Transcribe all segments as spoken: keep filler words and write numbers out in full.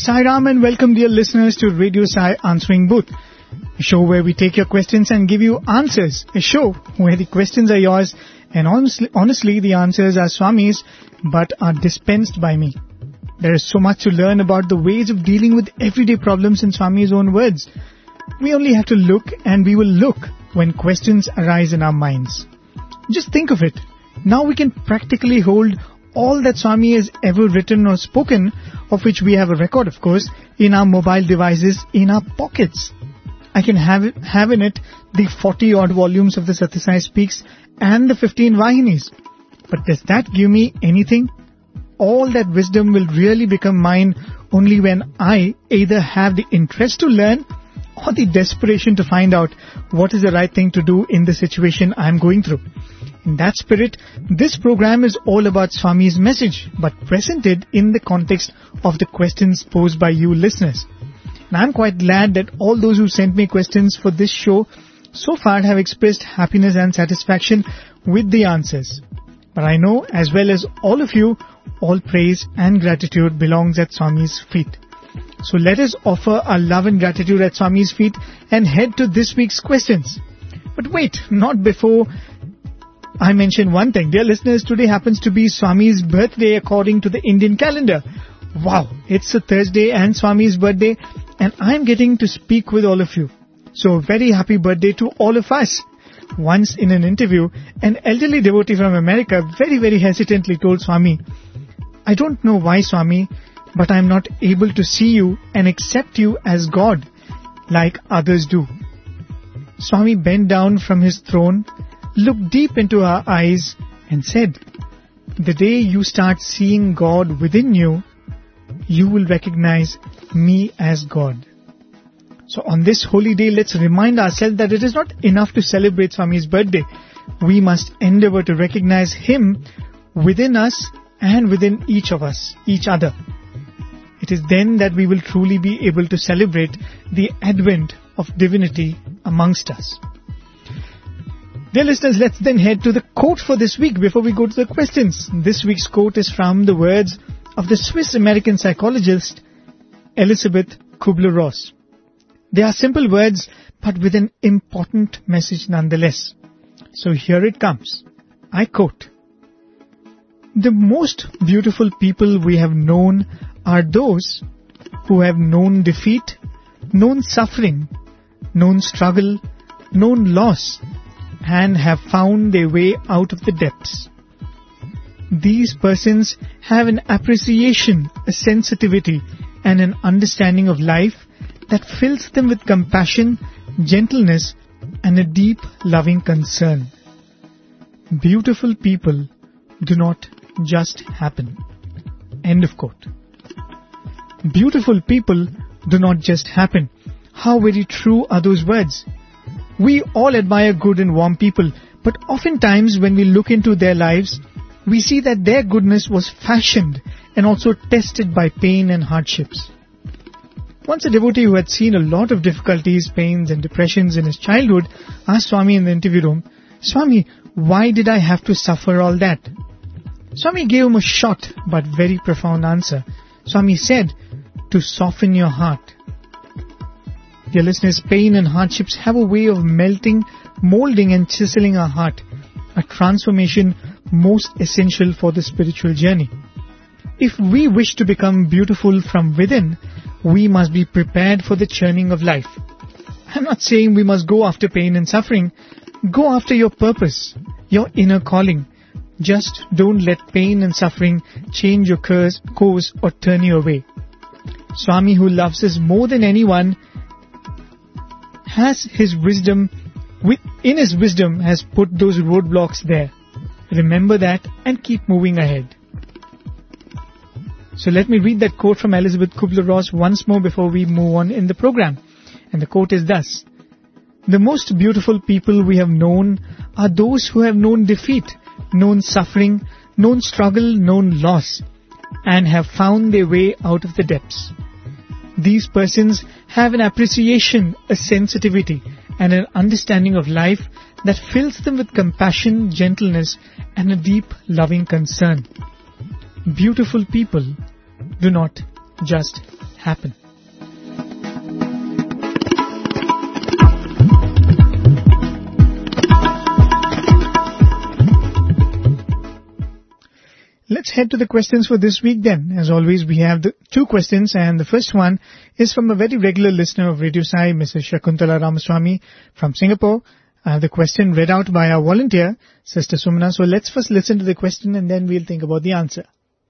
Sai Ram and welcome dear listeners to Radio Sai Answering Booth, a show where we take your questions and give you answers, a show where the questions are yours and honestly, honestly the answers are Swami's but are dispensed by me. There is so much to learn about the ways of dealing with everyday problems in Swami's own words. We only have to look and we will look when questions arise in our minds. Just think of it. Now we can practically hold all that Swami has ever written or spoken, of which we have a record, of course, in our mobile devices, in our pockets. I can have it, have in it the forty-odd volumes of the Satya Sai Speaks and the fifteen Vahinis. But does that give me anything? All that wisdom will really become mine only when I either have the interest to learn or the desperation to find out what is the right thing to do in the situation I am going through. In that spirit, this program is all about Swami's message, but presented in the context of the questions posed by you listeners. And I'm quite glad that all those who sent me questions for this show so far have expressed happiness and satisfaction with the answers. But I know, as well as all of you, all praise and gratitude belongs at Swami's feet. So let us offer our love and gratitude at Swami's feet and head to this week's questions. But wait, not before I mention one thing. Dear listeners, today happens to be Swami's birthday according to the Indian calendar. Wow, it's a Thursday and Swami's birthday and I'm getting to speak with all of you. So very happy birthday to all of us. Once in an interview, an elderly devotee from America very very hesitantly told Swami, I don't know why Swami, but I'm not able to see you and accept you as God like others do. Swami bent down from his throne, looked deep into our eyes and said, the day you start seeing God within you, you will recognize me as God. So on this holy day, let's remind ourselves that it is not enough to celebrate Swami's birthday. We must endeavor to recognize Him within us and within each of us, each other. It is then that we will truly be able to celebrate the advent of divinity amongst us. Dear listeners, let's then head to the quote for this week before we go to the questions. This week's quote is from the words of the Swiss-American psychologist Elisabeth Kubler-Ross. They are simple words, but with an important message nonetheless. So here it comes. I quote, the most beautiful people we have known are those who have known defeat, known suffering, known struggle, known loss, and have found their way out of the depths. These persons have an appreciation, a sensitivity, and an understanding of life that fills them with compassion, gentleness, and a deep loving concern. Beautiful people do not just happen. End of quote. Beautiful people do not just happen. How very true are those words. We all admire good and warm people, but oftentimes when we look into their lives, we see that their goodness was fashioned and also tested by pain and hardships. Once a devotee who had seen a lot of difficulties, pains and depressions in his childhood asked Swami in the interview room, Swami, why did I have to suffer all that? Swami gave him a short but very profound answer. Swami said, to soften your heart. Dear listeners, pain and hardships have a way of melting, molding and chiseling our heart, a transformation most essential for the spiritual journey. If we wish to become beautiful from within, we must be prepared for the churning of life. I'm not saying we must go after pain and suffering. Go after your purpose, your inner calling. Just don't let pain and suffering change your course or turn you away. Swami, who loves us more than anyone, has his wisdom, in his wisdom has put those roadblocks there. Remember that and keep moving ahead. So let me read that quote from Elisabeth Kubler-Ross once more before we move on in the program. And the quote is thus, the most beautiful people we have known are those who have known defeat, known suffering, known struggle, known loss, and have found their way out of the depths. These persons have an appreciation, a sensitivity, and an understanding of life that fills them with compassion, gentleness, and a deep, loving concern. Beautiful people do not just happen. Let's head to the questions for this week then. As always, we have the two questions, and the first one is from a very regular listener of Radio Sai, Missus Shakuntala Ramaswamy from Singapore. I have the question read out by our volunteer, Sister Sumana. So let's first listen to the question and then we'll think about the answer.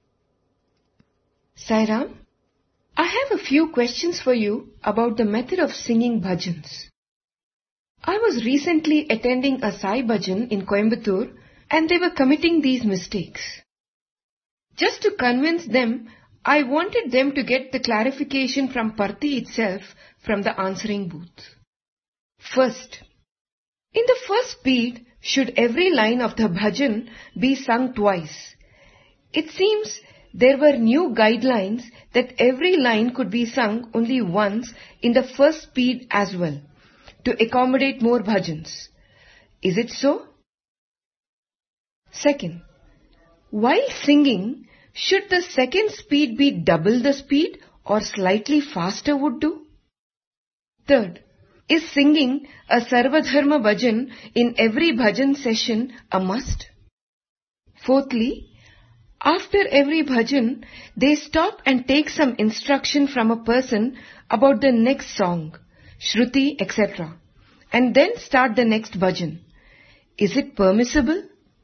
Sairam, I have a few questions for you about the method of singing bhajans. I was recently attending a Sai bhajan in Coimbatore and they were committing these mistakes. Just to convince them, I wanted them to get the clarification from Parthi itself from the answering booth. First, in the first beat, should every line of the bhajan be sung twice? It seems there were new guidelines that every line could be sung only once in the first beat as well, to accommodate more bhajans. Is it so? Second, while singing, should the second speed be double the speed or slightly faster would do? Third, is singing a Sarvadharma bhajan in every bhajan session a must? Fourthly, after every bhajan, they stop and take some instruction from a person about the next song, Shruti, et cetera, and then start the next bhajan. Is it permissible?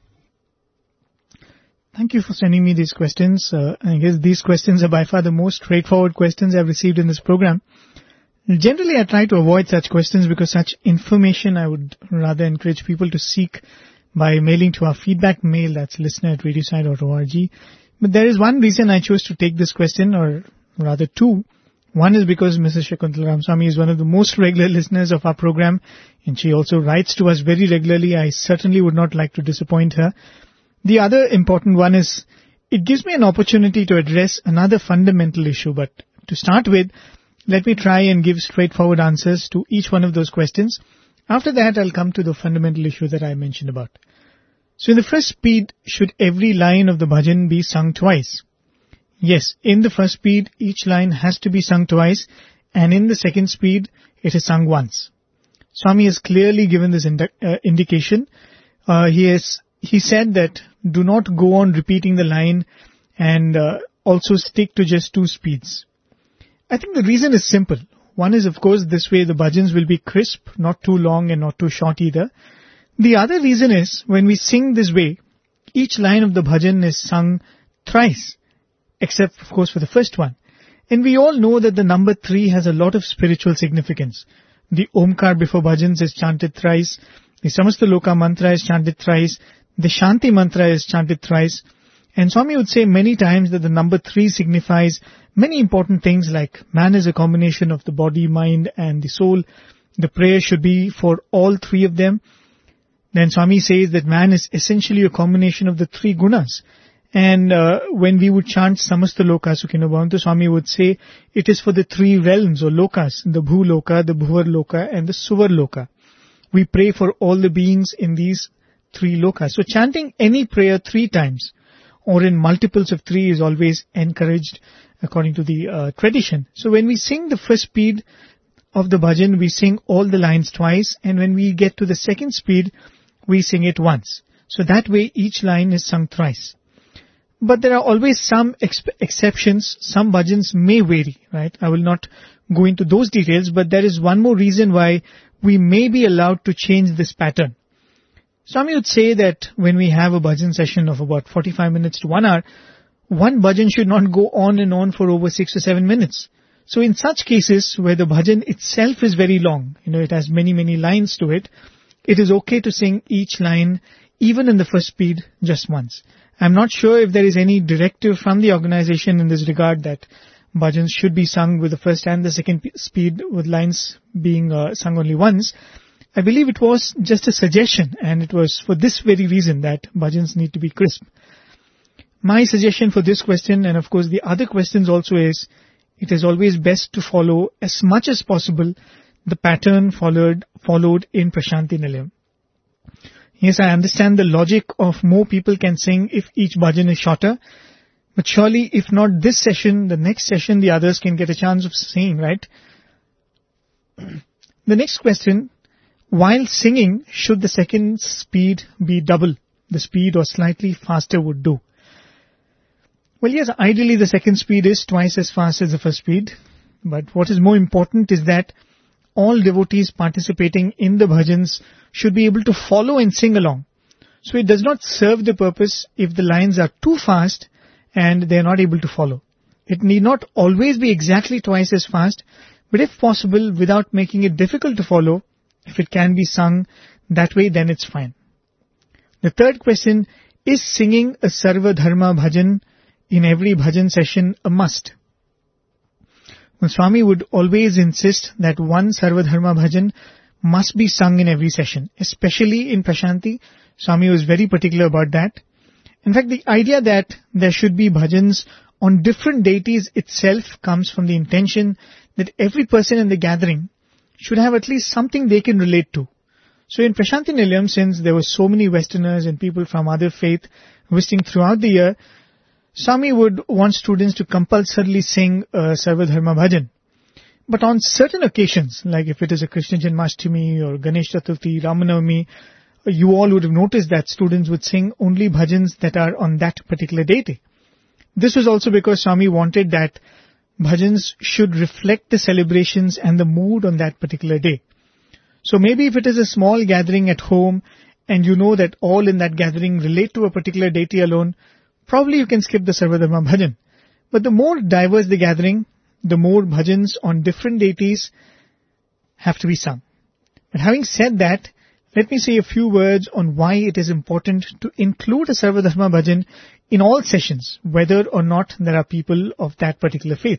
Thank you for sending me these questions. Uh, I guess these questions are by far the most straightforward questions I've received in this program. Generally, I try to avoid such questions because such information I would rather encourage people to seek by mailing to our feedback mail, that's listener at radiosai dot org. But there is one reason I chose to take this question, or rather two. One is because Missus Shakuntala Ramaswamy is one of the most regular listeners of our program, and she also writes to us very regularly. I certainly would not like to disappoint her. The other important one is it gives me an opportunity to address another fundamental issue. But to start with, let me try and give straightforward answers to each one of those questions. After that, I'll come to the fundamental issue that I mentioned about. So in the first speed, should every line of the bhajan be sung twice? Yes, in the first speed, each line has to be sung twice, and in the second speed, it is sung once. Swami has clearly given this indi- uh, indication. Uh, he has he said that do not go on repeating the line and uh, also stick to just two speeds. I think the reason is simple. One is, of course, this way the bhajans will be crisp, not too long and not too short either. The other reason is, when we sing this way, each line of the bhajan is sung thrice, except, of course, for the first one. And we all know that the number three has a lot of spiritual significance. The Omkar before bhajans is chanted thrice, the Samastaloka mantra is chanted thrice, the Shanti mantra is chanted thrice, and Swami would say many times that the number three signifies many important things like man is a combination of the body, mind and the soul. The prayer should be for all three of them. Then Swami says that man is essentially a combination of the three gunas. And uh, when we would chant Samastaloka Sukhino Bhavantu, Swami would say it is for the three realms or lokas, the Bhuloka, the Bhuvarloka and the Suvarloka. We pray for all the beings in these three lokas. So chanting any prayer three times or in multiples of three is always encouraged according to the uh, tradition. So when we sing the first speed of the bhajan, we sing all the lines twice, and when we get to the second speed, we sing it once. So that way each line is sung thrice. But there are always some ex- exceptions. Some bhajans may vary, right? I will not go into those details, but there is one more reason why we may be allowed to change this pattern. Swami would say that when we have a bhajan session of about forty-five minutes to one hour, one bhajan should not go on and on for over six or seven minutes. So in such cases where the bhajan itself is very long, you know, it has many, many lines to it, it is okay to sing each line, even in the first speed, just once. I'm not sure if there is any directive from the organization in this regard that bhajans should be sung with the first and the second p- speed with lines being uh, sung only once. I believe it was just a suggestion, and it was for this very reason that bhajans need to be crisp. My suggestion for this question, and of course the other questions also, is it is always best to follow as much as possible the pattern followed followed in Prashanti Nilayam. Yes, I understand the logic of more people can sing if each bhajan is shorter. But surely, if not this session, the next session, the others can get a chance of singing, right? The next question, while singing, should the second speed be double the speed or slightly faster would do? Well, yes, ideally the second speed is twice as fast as the first speed. But what is more important is that all devotees participating in the bhajans should be able to follow and sing along. So it does not serve the purpose if the lines are too fast and they are not able to follow. It need not always be exactly twice as fast, but if possible, without making it difficult to follow, if it can be sung that way, then it's fine. The third question, is singing a Sarva Dharma bhajan in every bhajan session a must? Well, Swami would always insist that one Sarva Dharma bhajan must be sung in every session, especially in Prashanti. Swami was very particular about that. In fact, the idea that there should be bhajans on different deities itself comes from the intention that every person in the gathering should have at least something they can relate to. So in Prashanti Nilayam, since there were so many Westerners and people from other faith visiting throughout the year, Swami would want students to compulsorily sing a Sarva Dharma bhajan. But on certain occasions, like if it is a Krishna Janmashtami or Ganesh Chaturthi, Ramanavami, you all would have noticed that students would sing only bhajans that are on that particular deity. This was also because Swami wanted that bhajans should reflect the celebrations and the mood on that particular day. So maybe if it is a small gathering at home and you know that all in that gathering relate to a particular deity alone, probably you can skip the Sarva Dharma bhajan. But the more diverse the gathering, the more bhajans on different deities have to be sung. But having said that, let me say a few words on why it is important to include a Sarva Dharma bhajan in all sessions, whether or not there are people of that particular faith.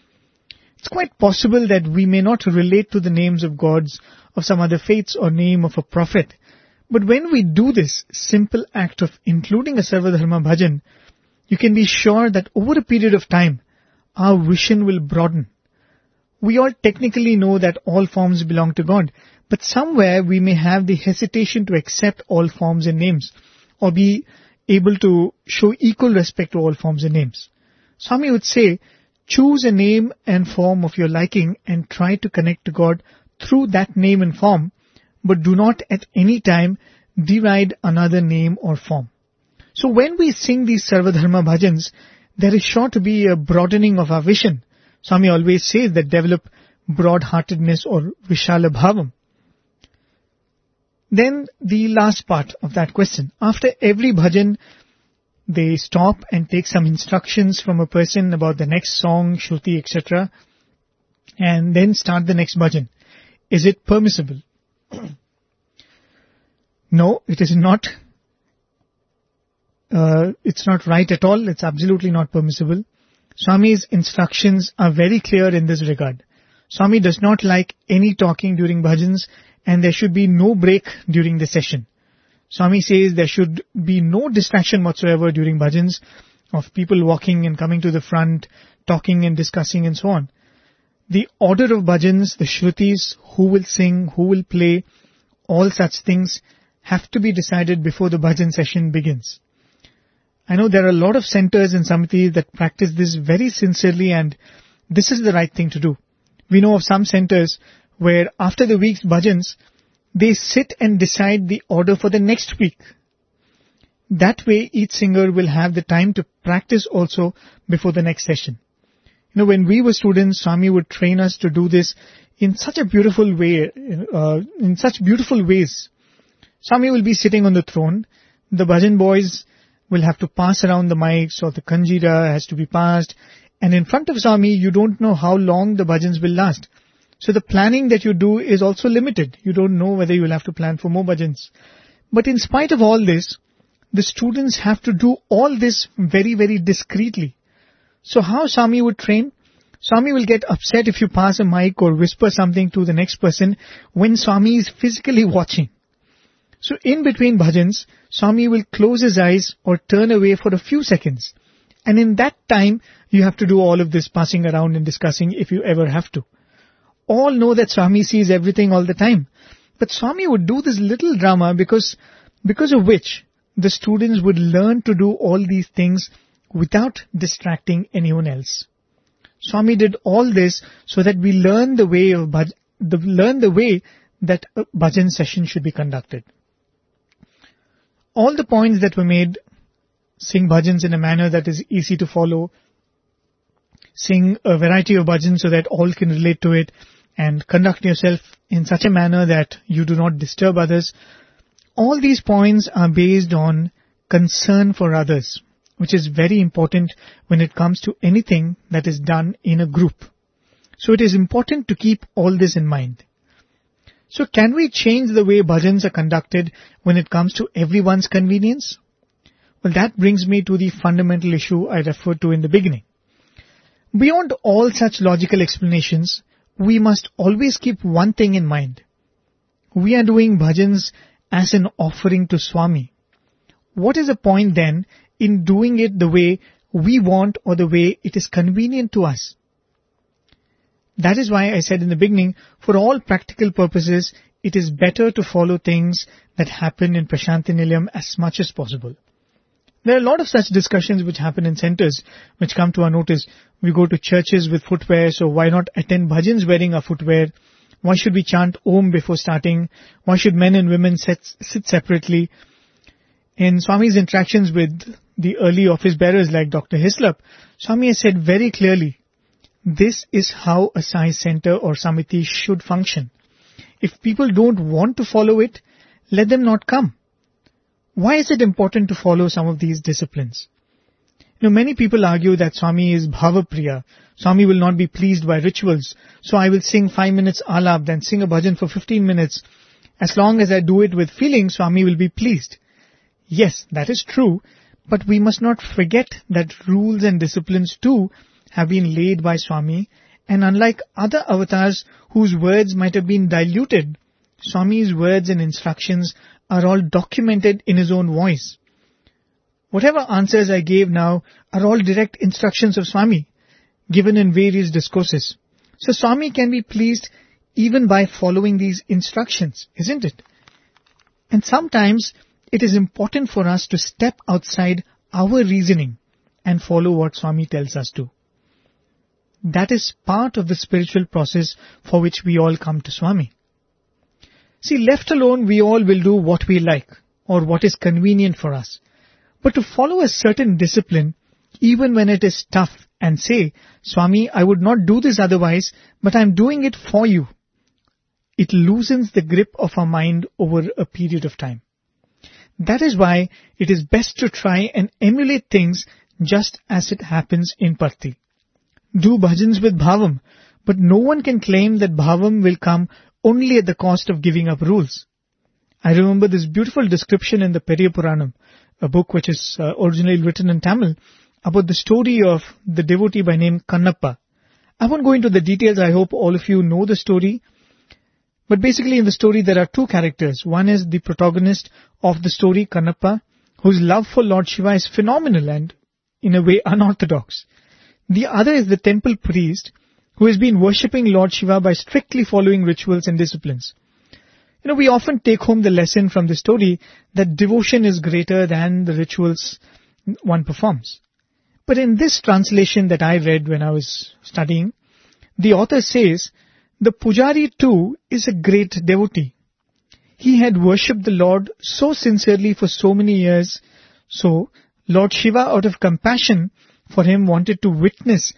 It's quite possible that we may not relate to the names of gods of some other faiths or name of a prophet. But when we do this simple act of including a Sarva Dharma bhajan, you can be sure that over a period of time, our vision will broaden. We all technically know that all forms belong to God, but somewhere we may have the hesitation to accept all forms and names, or be able to show equal respect to all forms and names. Swami would say, choose a name and form of your liking and try to connect to God through that name and form, but do not at any time deride another name or form. So when we sing these Sarva Dharma bhajans, there is sure to be a broadening of our vision. Swami always says that develop broad-heartedness or Vishala Bhavam. Then the last part of that question. After every bhajan, they stop and take some instructions from a person about the next song, shruti, et cetera, and then start the next bhajan. Is it permissible? No, it is not. Uh, it's not right at all. It's absolutely not permissible. Swami's instructions are very clear in this regard. Swami does not like any talking during bhajans, and there should be no break during the session. Swami says there should be no distraction whatsoever during bhajans of people walking and coming to the front, talking and discussing and so on. The order of bhajans, the shrutis, who will sing, who will play, all such things have to be decided before the bhajan session begins. I know there are a lot of centers and samitis that practice this very sincerely, and this is the right thing to do. We know of some centers where after the week's bhajans, they sit and decide the order for the next week. That way each singer will have the time to practice also before the next session. You know, when we were students, Swami would train us to do this in such a beautiful way, uh, in such beautiful ways. Swami will be sitting on the throne. The bhajan boys will have to pass around the mics, or the kanjira has to be passed. And in front of Swami, you don't know how long the bhajans will last. So the planning that you do is also limited. You don't know whether you will have to plan for more bhajans. But in spite of all this, the students have to do all this very, very discreetly. So how Swami would train? Swami will get upset if you pass a mic or whisper something to the next person when Swami is physically watching. So in between bhajans, Swami will close his eyes or turn away for a few seconds. And in that time, you have to do all of this passing around and discussing if you ever have to. All know that Swami sees everything all the time. But Swami would do this little drama because, because of which the students would learn to do all these things without distracting anyone else. Swami did all this so that we learn the way of bhaj- the, learn the way that a bhajan session should be conducted. All the points that were made, sing bhajans in a manner that is easy to follow, sing a variety of bhajans so that all can relate to it, and conduct yourself in such a manner that you do not disturb others. All these points are based on concern for others, which is very important when it comes to anything that is done in a group. So it is important to keep all this in mind. So can we change the way bhajans are conducted when it comes to everyone's convenience? Well, that brings me to the fundamental issue I referred to in the beginning. Beyond all such logical explanations, we must always keep one thing in mind. We are doing bhajans as an offering to Swami. What is the point then in doing it the way we want or the way it is convenient to us? That is why I said in the beginning, for all practical purposes, it is better to follow things that happen in Prashanti Nilayam as much as possible. There are a lot of such discussions which happen in centers which come to our notice. We go to churches with footwear, so why not attend bhajans wearing our footwear? Why should we chant Om before starting? Why should men and women sit, sit separately? In Swami's interactions with the early office bearers like Doctor Hislop, Swami has said very clearly, this is how a Sai center or Samiti should function. If people don't want to follow it, let them not come. Why is it important to follow some of these disciplines? You know, many people argue that Swami is Bhavapriya. Swami will not be pleased by rituals. So I will sing five minutes alap, then sing a bhajan for fifteen minutes. As long as I do it with feeling, Swami will be pleased. Yes, that is true. But we must not forget that rules and disciplines too have been laid by Swami. And unlike other avatars whose words might have been diluted, Swami's words and instructions are all documented in his own voice. Whatever answers I gave now are all direct instructions of Swami, given in various discourses. So Swami can be pleased even by following these instructions, isn't it? And sometimes it is important for us to step outside our reasoning and follow what Swami tells us to. That is part of the spiritual process for which we all come to Swami. See, left alone, we all will do what we like or what is convenient for us. But to follow a certain discipline, even when it is tough, and say, Swami, I would not do this otherwise, but I am doing it for you, it loosens the grip of our mind over a period of time. That is why it is best to try and emulate things just as it happens in Parthi. Do bhajans with bhavam, but no one can claim that bhavam will come only at the cost of giving up rules. I remember this beautiful description in the Periya Puranam, a book which is uh, originally written in Tamil, about the story of the devotee by name Kannappa. I won't go into the details, I hope all of you know the story. But basically in the story there are two characters. One is the protagonist of the story, Kannappa, whose love for Lord Shiva is phenomenal and in a way unorthodox. The other is the temple priest, who has been worshipping Lord Shiva by strictly following rituals and disciplines. You know, we often take home the lesson from the story that devotion is greater than the rituals one performs. But in this translation that I read when I was studying, the author says, the Pujari too is a great devotee. He had worshipped the Lord so sincerely for so many years, so Lord Shiva out of compassion for him wanted to witness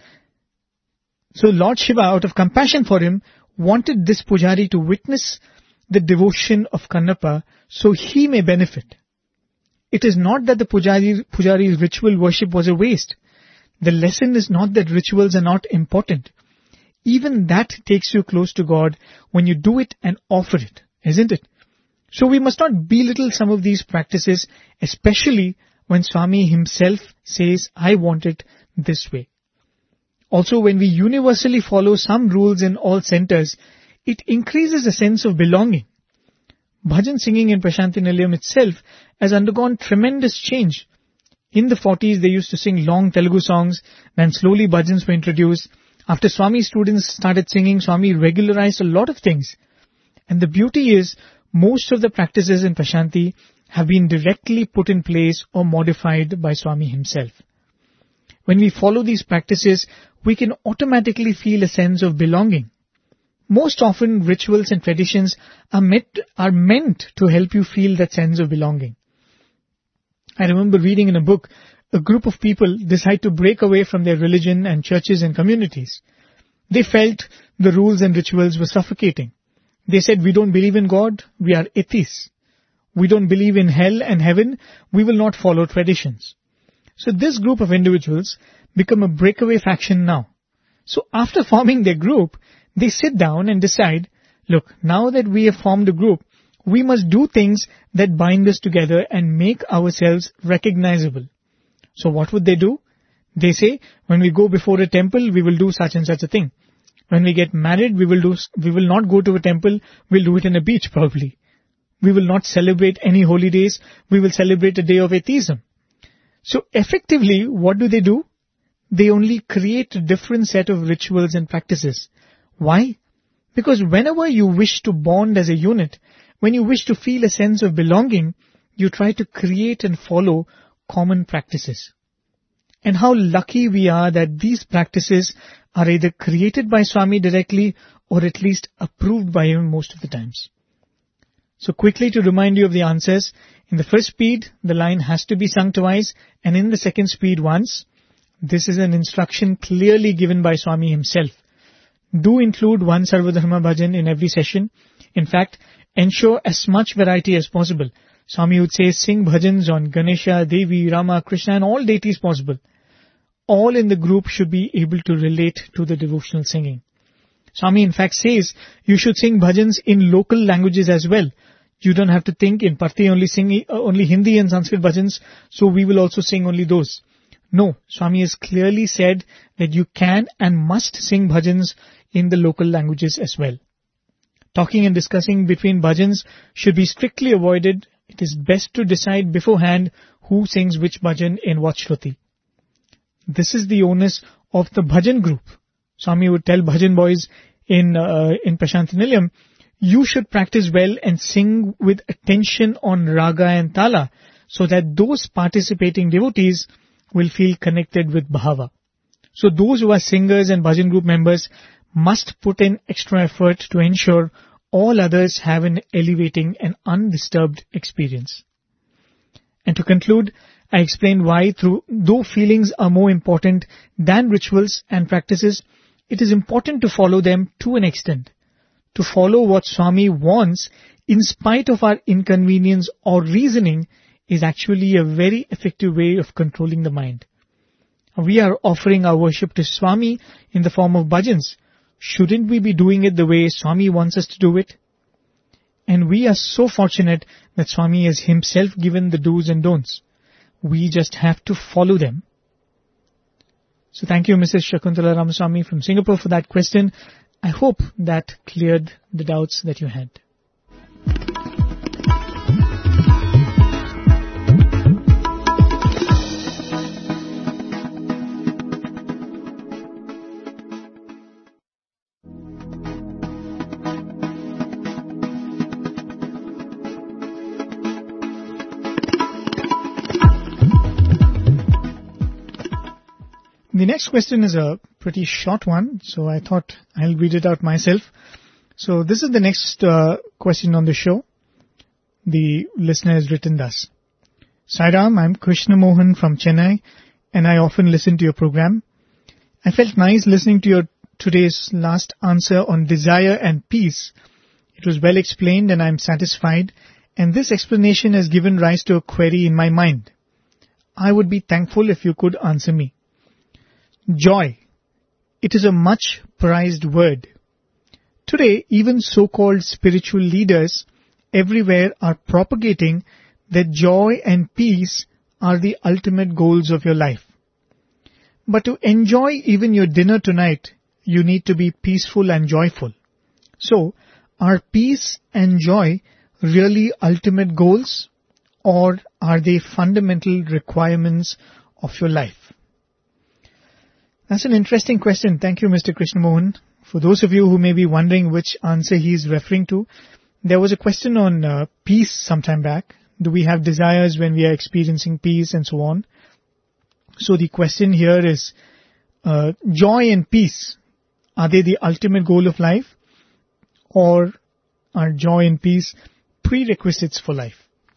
So Lord Shiva, out of compassion for him, wanted this Pujari to witness the devotion of Kannappa so he may benefit. It is not that the Pujari, Pujari's ritual worship was a waste. The lesson is not that rituals are not important. Even that takes you close to God when you do it and offer it, isn't it? So we must not belittle some of these practices, especially when Swami himself says, I want it this way. Also, when we universally follow some rules in all centers, it increases a sense of belonging. Bhajan singing in Prashanti Nilayam itself has undergone tremendous change. In the forties, they used to sing long Telugu songs, then slowly bhajans were introduced. After Swami students started singing, Swami regularized a lot of things. And the beauty is, most of the practices in Prashanti have been directly put in place or modified by Swami himself. When we follow these practices, we can automatically feel a sense of belonging. Most often, rituals and traditions are meant, are meant to help you feel that sense of belonging. I remember reading in a book, a group of people decide to break away from their religion and churches and communities. They felt the rules and rituals were suffocating. They said, we don't believe in God, we are atheists. We don't believe in hell and heaven, we will not follow traditions. So this group of individuals become a breakaway faction now. So after forming their group, they sit down and decide, look, now that we have formed a group, we must do things that bind us together and make ourselves recognizable. So what would they do? They say, when we go before a temple, we will do such and such a thing. When we get married, we will do, we will not go to a temple, we'll do it in a beach probably. We will not celebrate any holy days, we will celebrate a day of atheism. So effectively, what do they do? They only create a different set of rituals and practices. Why? Because whenever you wish to bond as a unit, when you wish to feel a sense of belonging, you try to create and follow common practices. And how lucky we are that these practices are either created by Swami directly or at least approved by him most of the times. So quickly to remind you of the answers, in the first speed, the line has to be sung twice, and in the second speed once. This is an instruction clearly given by Swami himself. Do include one Sarvadharma Bhajan in every session. In fact, ensure as much variety as possible. Swami would say sing bhajans on Ganesha, Devi, Rama, Krishna and all deities possible. All in the group should be able to relate to the devotional singing. Swami in fact says you should sing bhajans in local languages as well. You don't have to think in Parthi only sing uh, only Hindi and Sanskrit bhajans, so we will also sing only those. No, Swami has clearly said that you can and must sing bhajans in the local languages as well. Talking and discussing between bhajans should be strictly avoided. It is best to decide beforehand who sings which bhajan in what shruti. This is the onus of the bhajan group. Swami would tell bhajan boys in uh, in Prashanti Nilayam, you should practice well and sing with attention on raga and tala so that those participating devotees will feel connected with bhava. So those who are singers and bhajan group members must put in extra effort to ensure all others have an elevating and undisturbed experience. And to conclude, I explained why through, though feelings are more important than rituals and practices, it is important to follow them to an extent. To follow what Swami wants in spite of our inconvenience or reasoning is actually a very effective way of controlling the mind. We are offering our worship to Swami in the form of bhajans. Shouldn't we be doing it the way Swami wants us to do it? And we are so fortunate that Swami has himself given the do's and don'ts. We just have to follow them. So thank you, Missus Shakuntala Ramaswamy from Singapore for that question. I hope that cleared the doubts that you had. The next question is a pretty short one, so I thought I'll read it out myself. So this is the next uh, question on the show. The listener has written thus. Sairam, I'm Krishna Mohan from Chennai, and I often listen to your program. I felt nice listening to your today's last answer on desire and peace. It was well explained and I'm satisfied, and this explanation has given rise to a query in my mind. I would be thankful if you could answer me. Joy. It is a much prized word. Today, even so-called spiritual leaders everywhere are propagating that joy and peace are the ultimate goals of your life. But to enjoy even your dinner tonight, you need to be peaceful and joyful. So, are peace and joy really ultimate goals, or are they fundamental requirements of your life? That's an interesting question. Thank you, Mister Krishna Mohan. For those of you who may be wondering which answer he is referring to, there was a question on uh, peace sometime back. Do we have desires when we are experiencing peace and so on? So the question here is, uh, joy and peace, are they the ultimate goal of life, or are joy and peace prerequisites for life?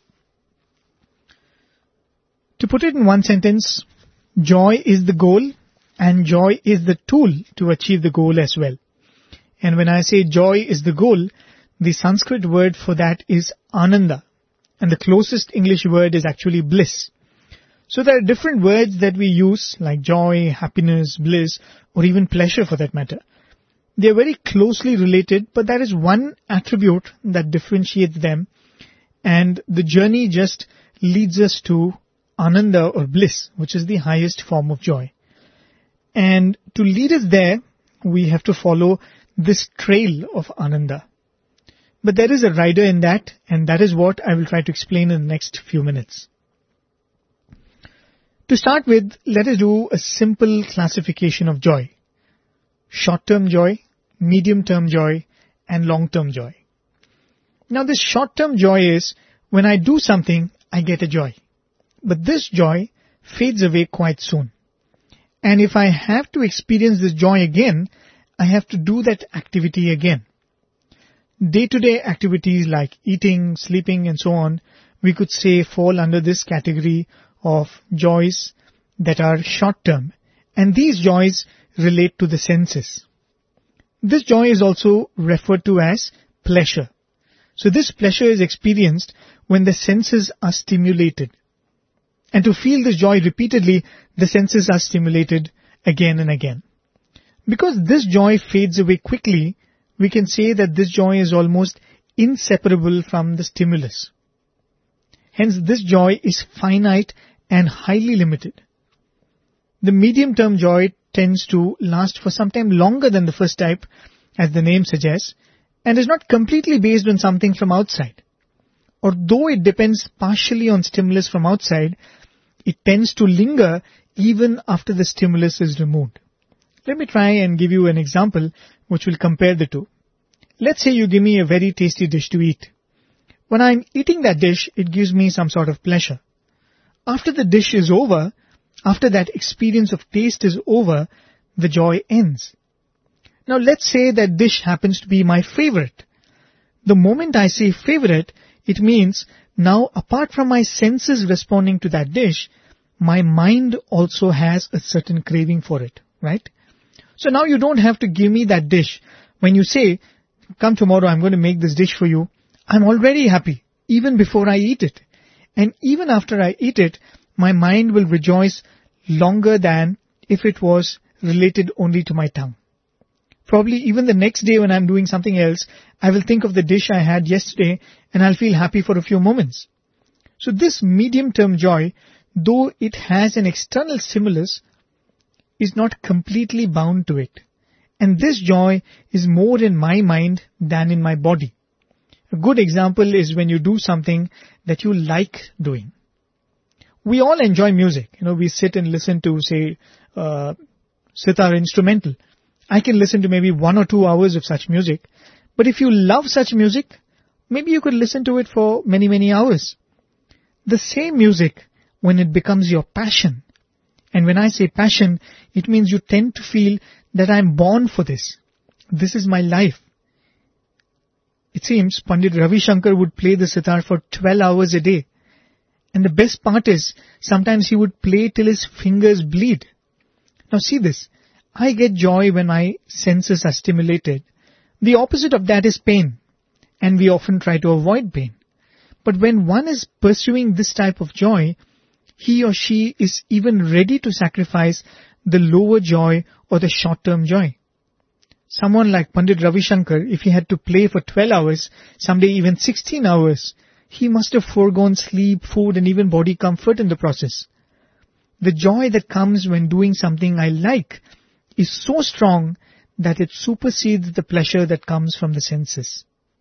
To put it in one sentence, joy is the goal and joy is the tool to achieve the goal as well. And when I say joy is the goal, the Sanskrit word for that is ananda, and the closest English word is actually bliss. So there are different words that we use like joy, happiness, bliss, or even pleasure for that matter. They are very closely related, but there is one attribute that differentiates them, and the journey just leads us to ananda or bliss, which is the highest form of joy. And to lead us there, we have to follow this trail of ananda. But there is a rider in that, and that is what I will try to explain in the next few minutes. To start with, let us do a simple classification of joy. Short-term joy, medium-term joy, and long-term joy. Now this short-term joy is, when I do something, I get a joy. But this joy fades away quite soon. And if I have to experience this joy again, I have to do that activity again. Day-to-day activities like eating, sleeping, and so on, we could say fall under this category of joys that are short-term. And these joys relate to the senses. This joy is also referred to as pleasure. So this pleasure is experienced when the senses are stimulated. And to feel this joy repeatedly, the senses are stimulated again and again. Because this joy fades away quickly, we can say that this joy is almost inseparable from the stimulus. Hence, this joy is finite and highly limited. The medium-term joy tends to last for some time longer than the first type, as the name suggests, and is not completely based on something from outside. Although it depends partially on stimulus from outside, it tends to linger even after the stimulus is removed. Let me try and give you an example which will compare the two. Let's say you give me a very tasty dish to eat. When I'm eating that dish, it gives me some sort of pleasure. After the dish is over, after that experience of taste is over, the joy ends. Now let's say that dish happens to be my favorite. The moment I say favorite, it means now apart from my senses responding to that dish, my mind also has a certain craving for it, right? So now you don't have to give me that dish. When you say, come tomorrow, I'm going to make this dish for you, I'm already happy, even before I eat it. And even after I eat it, my mind will rejoice longer than if it was related only to my tongue. Probably even the next day when I'm doing something else, I will think of the dish I had yesterday and I'll feel happy for a few moments. So this medium-term joy, though it has an external stimulus, is not completely bound to it. And this joy is more in my mind than in my body. A good example is when you do something that you like doing. We all enjoy music. You know, we sit and listen to, say, uh, sitar instrumental. I can listen to maybe one or two hours of such music. But if you love such music, maybe you could listen to it for many, many hours. The same music, when it becomes your passion, and when I say passion, it means you tend to feel that I'm born for this. This is my life. It seems Pandit Ravi Shankar would play the sitar for twelve hours a day. And the best part is, sometimes he would play till his fingers bleed. Now see this. I get joy when my senses are stimulated. The opposite of that is pain. And we often try to avoid pain. But when one is pursuing this type of joy, he or she is even ready to sacrifice the lower joy or the short-term joy. Someone like Pandit Ravi Shankar, if he had to play for twelve hours, someday even sixteen hours, he must have foregone sleep, food and even body comfort in the process. The joy that comes when doing something I like is so strong that it supersedes the pleasure that comes from the senses.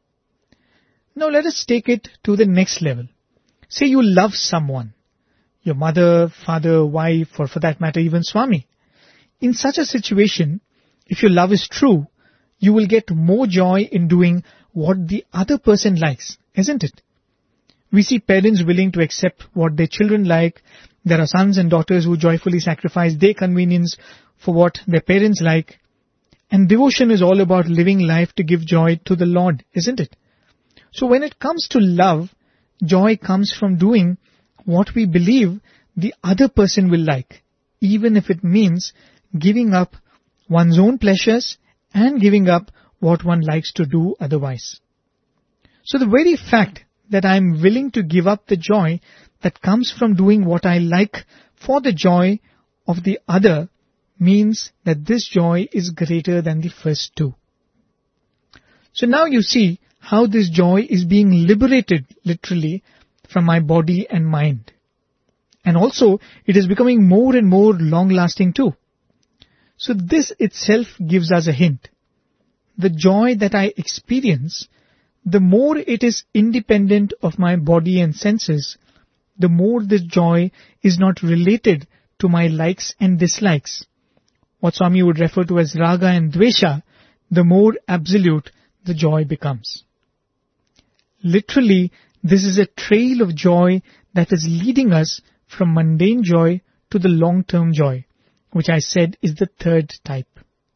Now let us take it to the next level. Say you love someone, your mother, father, wife, or for that matter even Swami. In such a situation, if your love is true, you will get more joy in doing what the other person likes, isn't it? We see parents willing to accept what their children like, There are sons and daughters who joyfully sacrifice their convenience for what their parents like. And devotion is all about living life to give joy to the Lord, isn't it? So when it comes to love, joy comes from doing what we believe the other person will like, even if it means giving up one's own pleasures and giving up what one likes to do otherwise. So the very fact that I am willing to give up the joy that comes from doing what I like for the joy of the other means that this joy is greater than the first two. So now you see how this joy is being liberated literally from my body and mind. And also it is becoming more and more long-lasting too. So this itself gives us a hint. The joy that I experience, the more it is independent of my body and senses, the more this joy is not related to my likes and dislikes. What Swami would refer to as raga and dvesha, the more absolute the joy becomes. Literally, this is a trail of joy that is leading us from mundane joy to the long-term joy, which I said is the third type.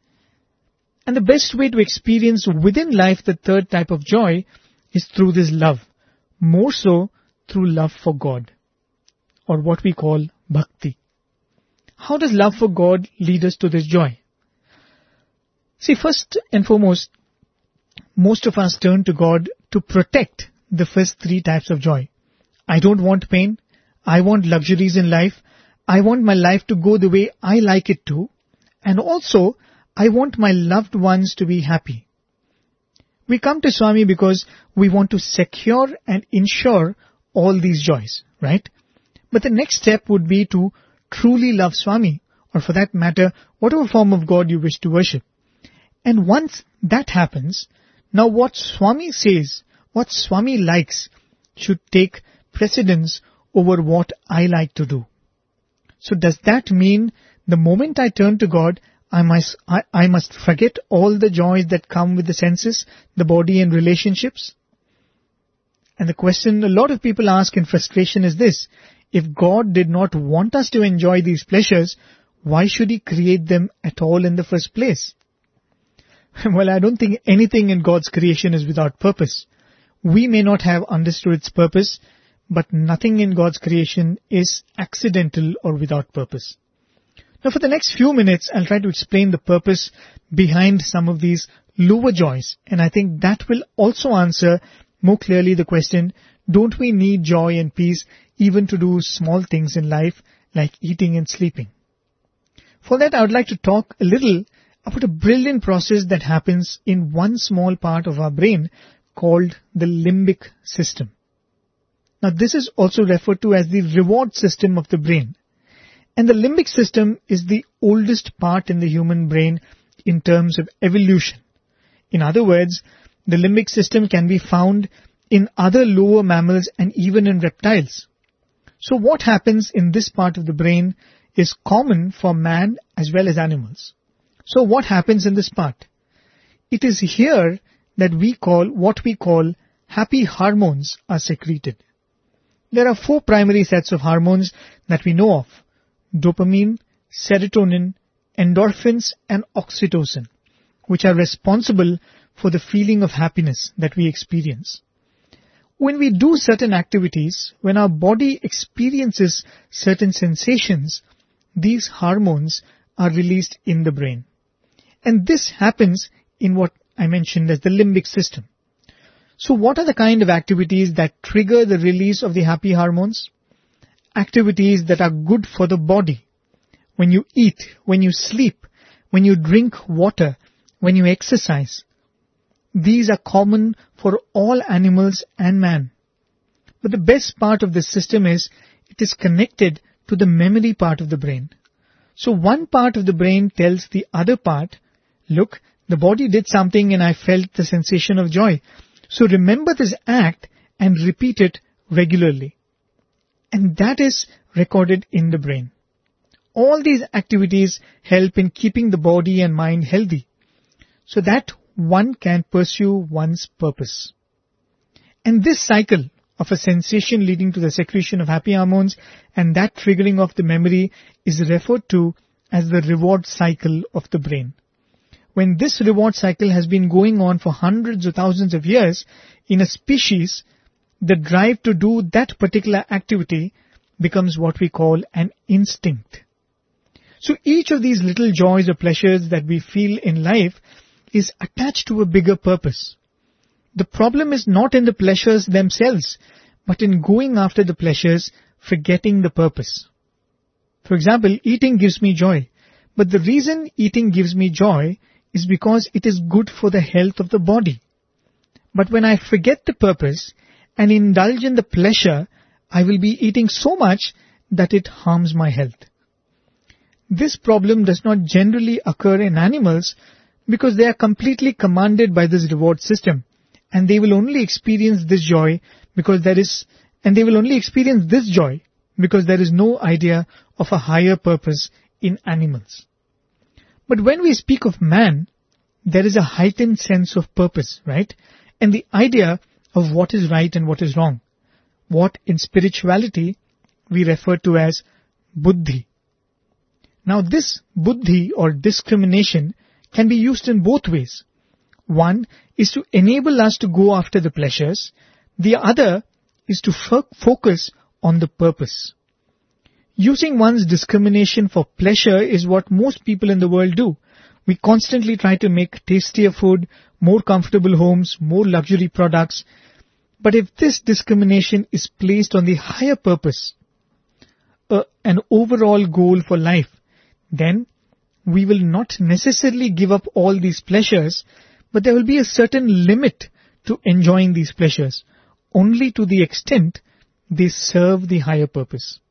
And the best way to experience within life the third type of joy is through this love, more so through love for God, or what we call bhakti. How does love for God lead us to this joy? See, first and foremost, most of us turn to God to protect the first three types of joy. I don't want pain. I want luxuries in life. I want my life to go the way I like it to. And also, I want my loved ones to be happy. We come to Swami because we want to secure and ensure all these joys, right? But the next step would be to truly love Swami, or for that matter, whatever form of God you wish to worship. And once that happens, now what Swami says, what Swami likes, should take precedence over what I like to do. So does that mean the moment I turn to God, I must, I, I must forget all the joys that come with the senses, the body and relationships? And the question a lot of people ask in frustration is this: if God did not want us to enjoy these pleasures, why should He create them at all in the first place? Well, I don't think anything in God's creation is without purpose. We may not have understood its purpose, but nothing in God's creation is accidental or without purpose. Now, for the next few minutes, I'll try to explain the purpose behind some of these lower joys, and I think that will also answer more clearly the question, don't we need joy and peace even to do small things in life like eating and sleeping? For that, I would like to talk a little about a brilliant process that happens in one small part of our brain called the limbic system. Now, this is also referred to as the reward system of the brain. And the limbic system is the oldest part in the human brain in terms of evolution. In other words, the limbic system can be found in other lower mammals and even in reptiles. So what happens in this part of the brain is common for man as well as animals. So what happens in this part? It is here that we call, what we call happy hormones are secreted. There are four primary sets of hormones that we know of: dopamine, serotonin, endorphins and oxytocin, which are responsible for the feeling of happiness that we experience. When we do certain activities, when our body experiences certain sensations, these hormones are released in the brain. And this happens in what I mentioned as the limbic system. So what are the kind of activities that trigger the release of the happy hormones? Activities that are good for the body. When you eat, when you sleep, when you drink water, when you exercise. These are common for all animals and man. But the best part of this system is it is connected to the memory part of the brain. So one part of the brain tells the other part, look, the body did something and I felt the sensation of joy. So remember this act and repeat it regularly. And that is recorded in the brain. All these activities help in keeping the body and mind healthy, so that one can pursue one's purpose. And this cycle of a sensation leading to the secretion of happy hormones, and that triggering of the memory is referred to as the reward cycle of the brain. When this reward cycle has been going on for hundreds or thousands of years in a species, the drive to do that particular activity becomes what we call an instinct. So each of these little joys or pleasures that we feel in life is attached to a bigger purpose. The problem is not in the pleasures themselves, but in going after the pleasures, forgetting the purpose. For example, eating gives me joy, but the reason eating gives me joy is because it is good for the health of the body. But when I forget the purpose and indulge in the pleasure, I will be eating so much that it harms my health. This problem does not generally occur in animals because they are completely commanded by this reward system, and they will only experience this joy because there is, and they will only experience this joy because there is no idea of a higher purpose in animals. But when we speak of man, there is a heightened sense of purpose, right? And the idea of what is right and what is wrong. What in spirituality we refer to as buddhi. Now this buddhi or discrimination can be used in both ways. One is to enable us to go after the pleasures. The other is to fo- focus on the purpose. Using one's discrimination for pleasure is what most people in the world do. We constantly try to make tastier food, more comfortable homes, more luxury products. But if this discrimination is placed on the higher purpose, uh, an overall goal for life, then we will not necessarily give up all these pleasures, but there will be a certain limit to enjoying these pleasures, only to the extent they serve the higher purpose.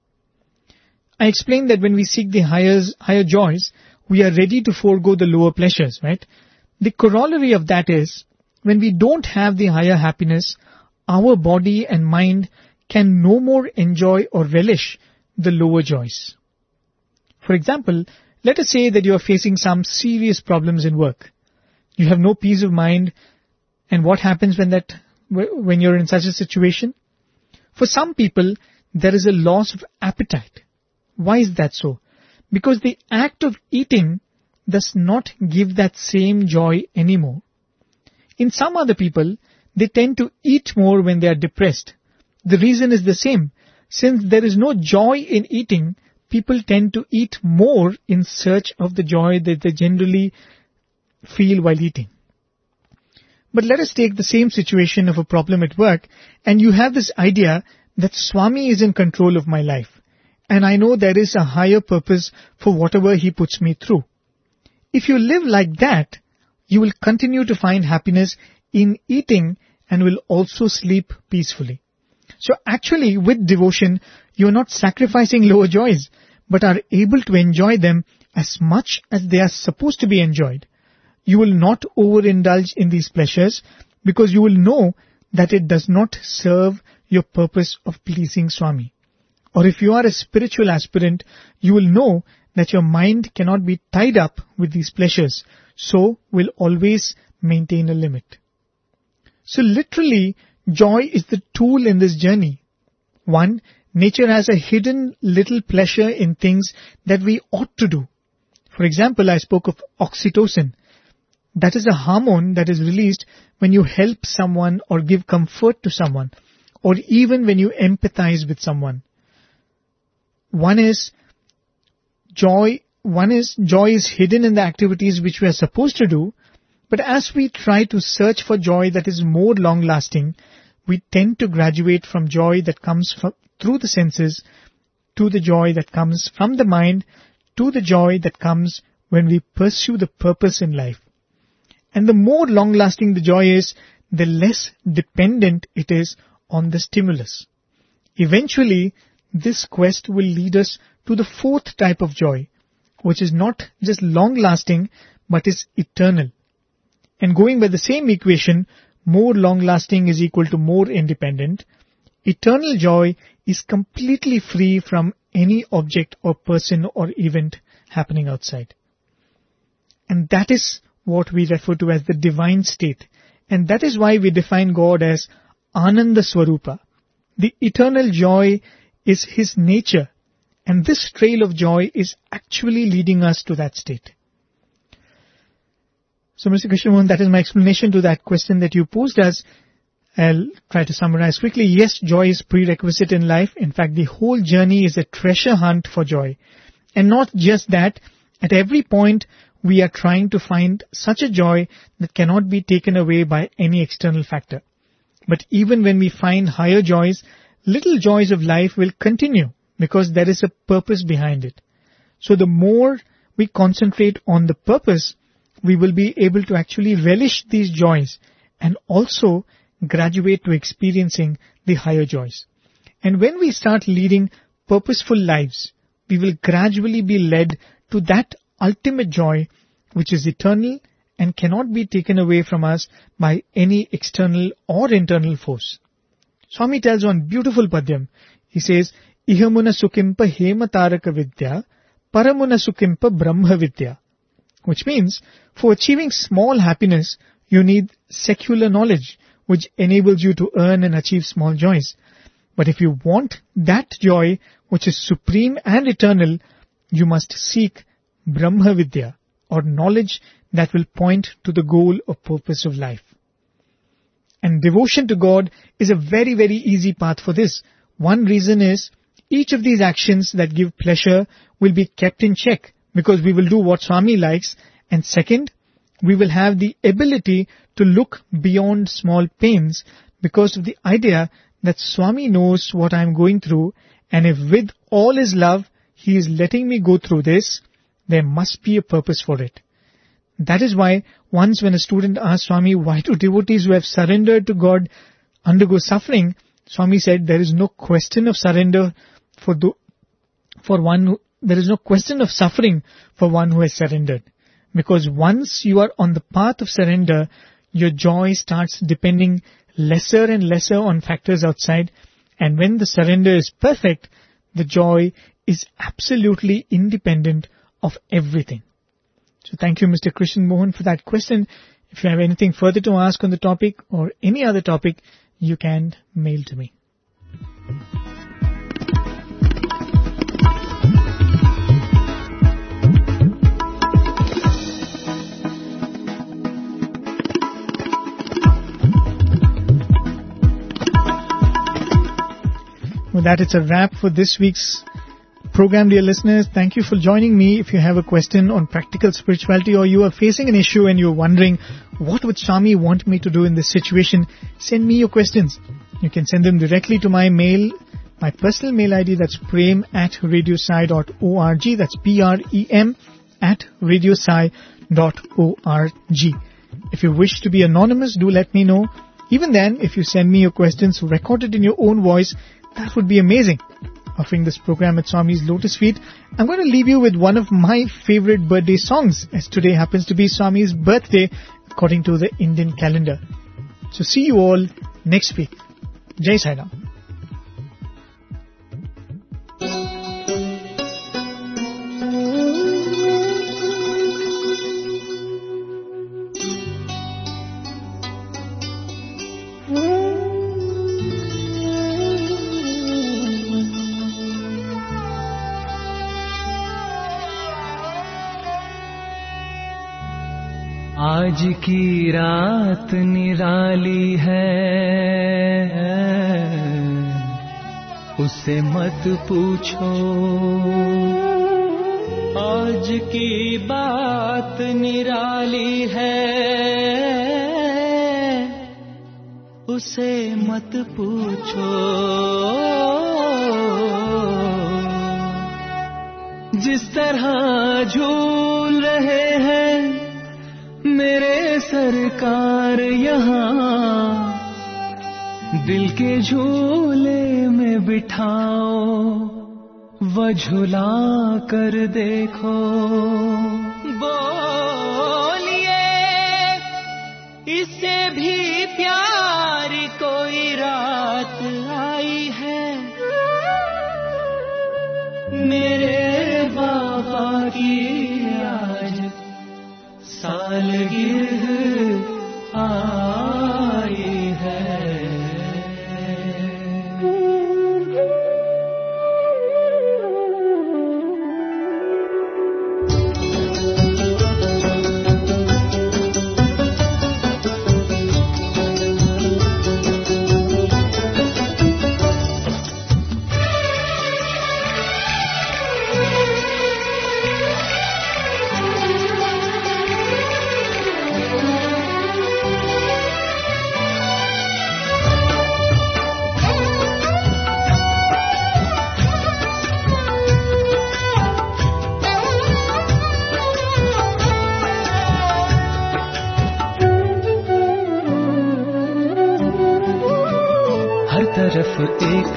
I explained that when we seek the higher, higher joys, we are ready to forego the lower pleasures, right? The corollary of that is, when we don't have the higher happiness, our body and mind can no more enjoy or relish the lower joys. For example, let us say that you are facing some serious problems in work. You have no peace of mind, and what happens when that, when you're in such a situation? For some people, there is a loss of appetite. Why is that so? Because the act of eating does not give that same joy anymore. In some other people, they tend to eat more when they are depressed. The reason is the same. Since there is no joy in eating, people tend to eat more in search of the joy that they generally feel while eating. But let us take the same situation of a problem at work, and you have this idea that Swami is in control of my life, and I know there is a higher purpose for whatever he puts me through. If you live like that, you will continue to find happiness in eating and will also sleep peacefully. So actually, with devotion, you are not sacrificing lower joys, but are able to enjoy them as much as they are supposed to be enjoyed. You will not overindulge in these pleasures because you will know that it does not serve your purpose of pleasing Swami. Or if you are a spiritual aspirant, you will know that your mind cannot be tied up with these pleasures, so will always maintain a limit. So literally, joy is the tool in this journey. One, nature has a hidden little pleasure in things that we ought to do. For example, I spoke of oxytocin. That is a hormone that is released when you help someone or give comfort to someone, or even when you empathize with someone. One is joy, one is joy is hidden in the activities which we are supposed to do, but as we try to search for joy that is more long-lasting, we tend to graduate from joy that comes from, through the senses to the joy that comes from the mind to the joy that comes when we pursue the purpose in life. And the more long-lasting the joy is, the less dependent it is on the stimulus. Eventually, this quest will lead us to the fourth type of joy, which is not just long-lasting, but is eternal. And going by the same equation, more long-lasting is equal to more independent. Eternal joy is completely free from any object or person or event happening outside. And that is what we refer to as the divine state. And that is why we define God as Ananda Swarupa, The eternal joy is His nature, and this trail of joy is actually leading us to that state. So, Mister Krishnamohan, that is my explanation to that question that you posed us. I'll try to summarize quickly. Yes, joy is prerequisite in life. In fact, the whole journey is a treasure hunt for joy. And not just that, at every point we are trying to find such a joy that cannot be taken away by any external factor. But even when we find higher joys, little joys of life will continue because there is a purpose behind it. So the more we concentrate on the purpose, we will be able to actually relish these joys and also graduate to experiencing the higher joys. And when we start leading purposeful lives, we will gradually be led to that ultimate joy which is eternal and cannot be taken away from us by any external or internal force. Swami tells one beautiful padyam. He says, Ihamuna sukimpa hema taraka vidya, paramuna sukimpa brahma vidya. Which means, for achieving small happiness, you need secular knowledge, which enables you to earn and achieve small joys. But if you want that joy, which is supreme and eternal, you must seek Brahma Vidya, or knowledge that will point to the goal or purpose of life. And devotion to God is a very, very easy path for this. One reason is, each of these actions that give pleasure will be kept in check, because we will do what Swami likes. And second, we will have the ability to look beyond small pains because of the idea that Swami knows what I am going through, and if with all His love He is letting me go through this, there must be a purpose for it. That is why once when a student asked Swami, why do devotees who have surrendered to God undergo suffering, Swami said there is no question of surrender for the, for one who, there is no question of suffering for one who has surrendered. Because once you are on the path of surrender, your joy starts depending lesser and lesser on factors outside. And when the surrender is perfect, the joy is absolutely independent of everything. So thank you, Mister Krishnan Mohan, for that question. If you have anything further to ask on the topic or any other topic, you can mail to me. With that, it's a wrap for this week's program, dear listeners. Thank you for joining me. If you have a question on practical spirituality or you are facing an issue and you're wondering, what would Swami want me to do in this situation? Send me your questions. You can send them directly to my mail, my personal mail I D, that's prem at radiosai dot org. That's P R E M at radiosai dot org. If you wish to be anonymous, do let me know. Even then, if you send me your questions recorded in your own voice, that would be amazing. Offering this program at Swami's Lotus Feet, I'm going to leave you with one of my favorite birthday songs, as today happens to be Swami's birthday according to the Indian calendar. So see you all next week. Jai Sai Ram. आज की रात निराली है, उससे मत पूछो। आज की बात निराली है, उसे मत पूछो। जिस तरह झूल रहे हैं मेरे सरकार यहाँ, दिल के झूले में बिठाओ, वह झुला कर देखो। बोलिए इससे भी प्यारी कोई रात आई है, मेरे बाबा की आज सालगिरह आई है।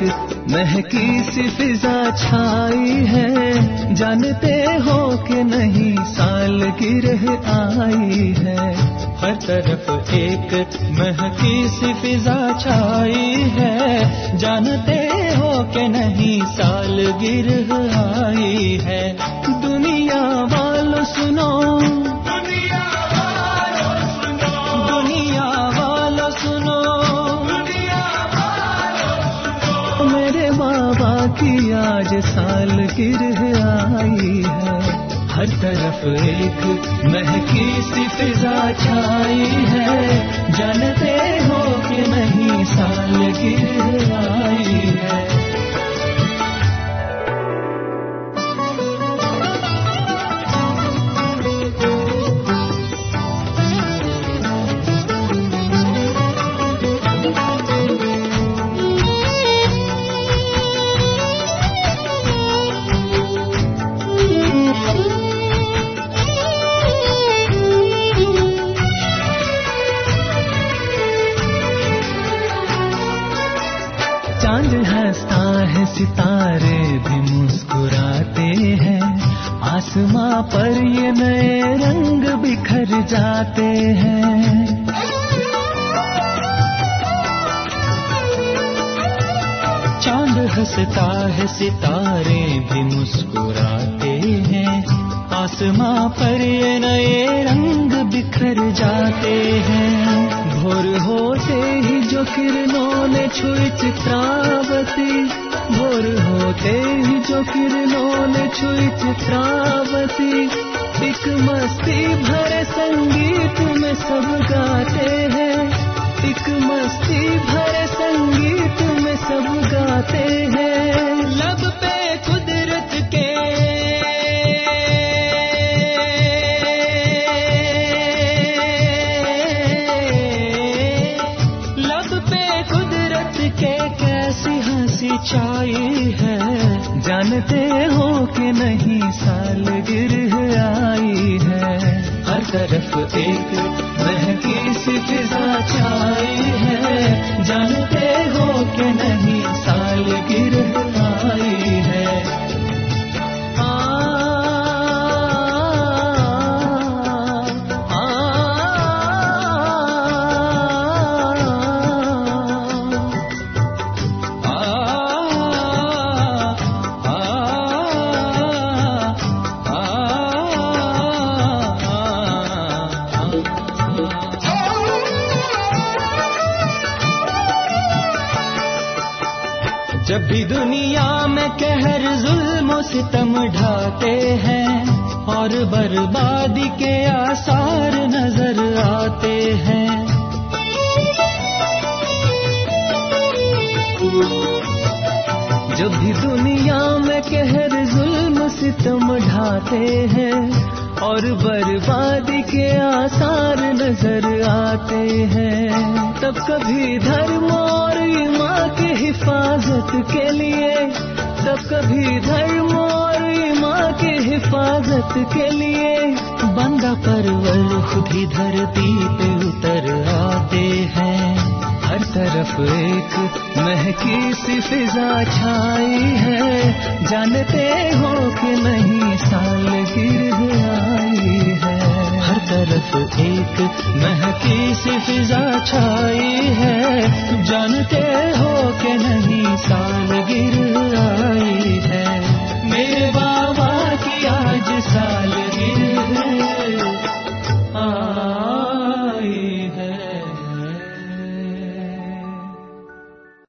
एक महकी सी फिजा छाई है, जानते हो कि नहीं सालगिरह आई है। हर तरफ एक महकी सी फिजा छाई है, जानते हो कि नहीं सालगिरह आई है। दुनिया वालों सुनो, दुनिया वालों सुनो, दुनिया वालों सुनो, दुनिया वालों सुनो, मेरे बाबा की आज सालगिरह आई है। हर तरफ एक महकी सी फिजा छाई है, जानते हो कि नहीं सालगिरह आई है। चांद हंसता है, सितारे भी मुस्कुराते हैं, आसमां पर ये नए रंग बिखर जाते हैं। चांद हंसता है, सितारे भी मुस्कुराते हैं, आसमां पर ये नए रंग बिखर जाते हैं। भोर होते ही जो किरणों ने छुई चित्रावती, भोर होते ही जो किरणों ने छुई चित्रावती, एक मस्ती भरे संगीत में सब गाते हैं, एक मस्ती भरे संगीत में सब गाते हैं। लब पे कुदरत के छाई है, जानते हो कि नहीं सालगिरह आई है। हर तरफ एक महकी सी फिजा छाई है, जानते हो कि नहीं सालगिरह आई है। जब भी दुनिया में कहर जुल्म सितम ढाते हैं और बर्बादी के आसार नजर आते हैं, जब भी दुनिया में कहर जुल्म सितम ढाते हैं और बर्बादी के आसार नजर आते हैं, तब कभी धर्म और ईमान की हिफाजत के लिए, तब कभी धर्म और ईमान की हिफाजत के लिए बंदा परवर खुद ही धरती पे उतर आते हैं। हर तरफ एक महकी सी फिजा छाई है, जानते हो कि नहीं सालगिरह आई है। हर तरफ एक महकी सी फिजा छाई है, जानते हो कि नहीं सालगिरह